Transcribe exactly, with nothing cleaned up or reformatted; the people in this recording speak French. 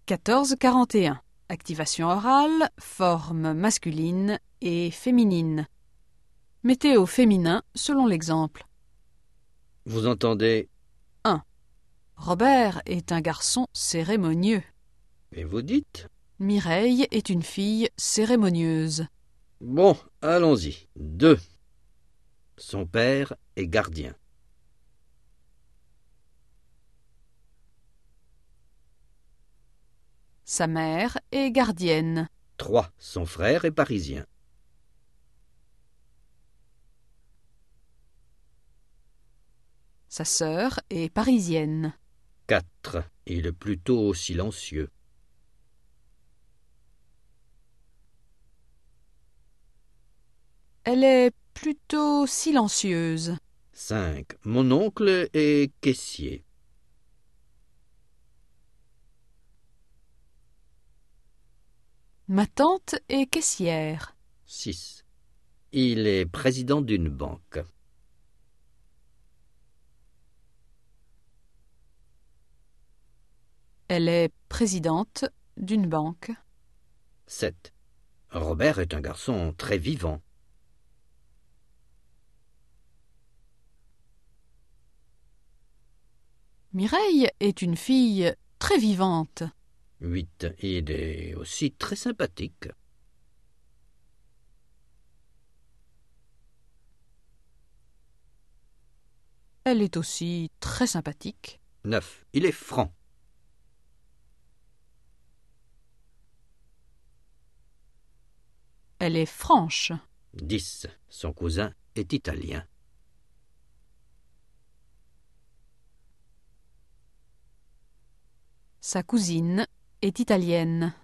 quatorze quarante et un. Activation orale, forme masculine et féminine. Mettez au féminin selon l'exemple. Vous entendez? un. Robert est un garçon cérémonieux. Et vous dites? Mireille est une fille cérémonieuse. Bon, allons-y. deux. Son père est gardien. Sa mère est gardienne. trois. Son frère est parisien. Sa sœur est parisienne. quatre. Il est plutôt silencieux. Elle est plutôt silencieuse. cinq. Mon oncle est caissier. Ma tante est caissière. six. Il est président d'une banque. Elle est présidente d'une banque. sept. Robert est un garçon très vivant. Mireille est une fille très vivante. huit. Il est aussi très sympathique. Elle est aussi très sympathique. neuf. Il est franc. Elle est franche. dix. Son cousin est italien. Sa cousine est italienne.